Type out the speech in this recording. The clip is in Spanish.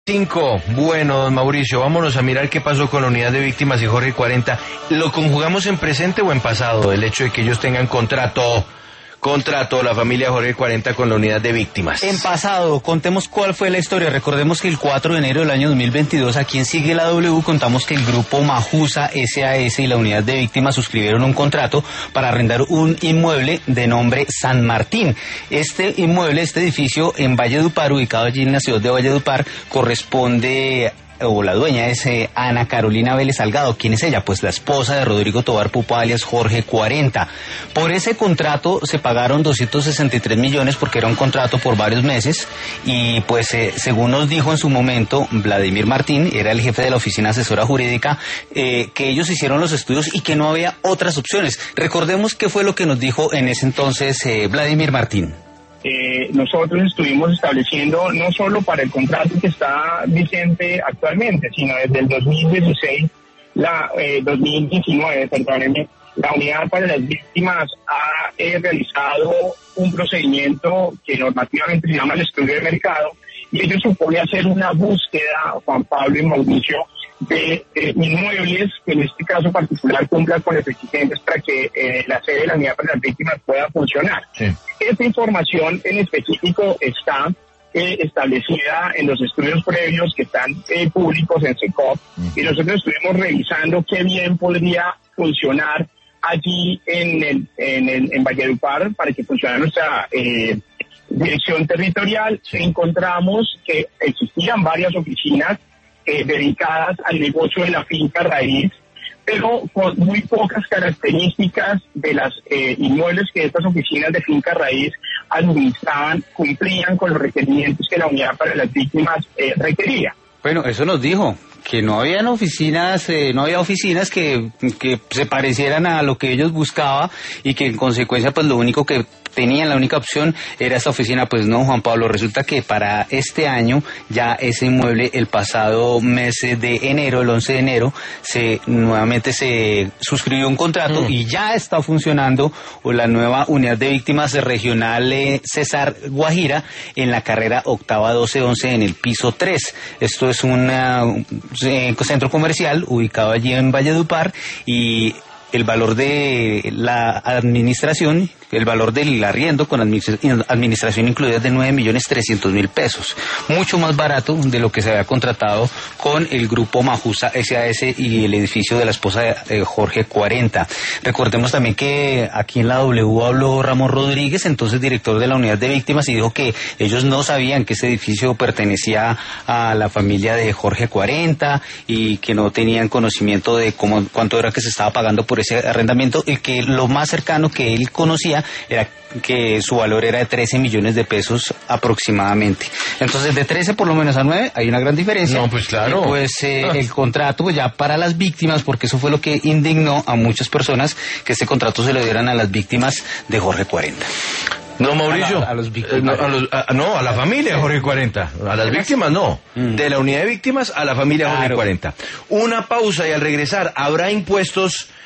Bueno, don Mauricio, vámonos a mirar qué pasó con la unidad de víctimas y Jorge 40. ¿Lo conjugamos en presente o en pasado? El hecho de que ellos tengan contrato, la familia Jorge 40 con la unidad de víctimas. En pasado, contemos cuál fue la historia. Recordemos que el 4 de enero del año 2022, aquí en Sigue la W, contamos que el grupo Majusa SAS y la unidad de víctimas suscribieron un contrato para arrendar un inmueble de nombre San Martín. Este inmueble, este edificio en Valledupar, ubicado allí en la ciudad de Valledupar, corresponde, o la dueña es Ana Carolina Vélez Salgado. ¿Quién es ella? Pues la esposa de Rodrigo Tobar Pupo, alias Jorge 40. Por ese contrato se pagaron 263 millones porque era un contrato por varios meses y pues según nos dijo en su momento Vladimir Martín, era el jefe de la oficina asesora jurídica, que ellos hicieron los estudios y que no había otras opciones. Recordemos qué fue lo que nos dijo en ese entonces Vladimir Martín. Nosotros estuvimos estableciendo no solo para el contrato que está vigente actualmente, sino desde el 2016, 2019, perdónenme, la unidad para las víctimas ha realizado un procedimiento que normativamente se llama el estudio de mercado, y ello supone hacer una búsqueda, Juan Pablo y Mauricio, de inmuebles que en este caso particular cumplan con las exigencias para que la sede de la unidad para las víctimas pueda funcionar. Sí. Esta información en específico está establecida en los estudios previos que están públicos en SECOP, y nosotros estuvimos revisando qué bien podría funcionar allí en Valledupar para que funcionara nuestra dirección territorial. Encontramos que existían varias oficinas dedicadas al negocio de la finca raíz, pero con muy pocas características de las inmuebles que estas oficinas de finca raíz administraban, cumplían con los requerimientos que la unidad para las víctimas requería. Bueno, eso nos dijo, que no habían oficinas, no había oficinas que se parecieran a lo que ellos buscaban y que en consecuencia pues lo único que tenían, la única opción era esta oficina. Pues no, Juan Pablo, resulta que para este año ya ese inmueble, el pasado mes de enero, el 11 de enero, nuevamente se suscribió un contrato y ya está funcionando la nueva unidad de víctimas regional César Guajira en la carrera octava 1211 en el piso 3. Esto es un centro comercial ubicado allí en Valledupar, y el valor de la administración, el valor del arriendo con administración incluida es de 9.300.000 pesos. Mucho más barato de lo que se había contratado con el grupo Majusa SAS y el edificio de la esposa de Jorge 40. Recordemos también que aquí en la W habló Ramón Rodríguez, entonces director de la unidad de víctimas, y dijo que ellos no sabían que ese edificio pertenecía a la familia de Jorge 40 y que no tenían conocimiento de cuánto era que se estaba pagando por ese arrendamiento, y que lo más cercano que él conocía era que su valor era de 13 millones de pesos aproximadamente. Entonces, de 13 por lo menos a 9 hay una gran diferencia. No, pues claro. El contrato pues, ya para las víctimas, porque eso fue lo que indignó a muchas personas, que este contrato se lo dieran a las víctimas de Jorge 40. No, Mauricio. A los víctimas. No, a la familia Jorge 40. A las víctimas no. De la unidad de víctimas a la familia Jorge 40. Una pausa y al regresar, ¿habrá impuestos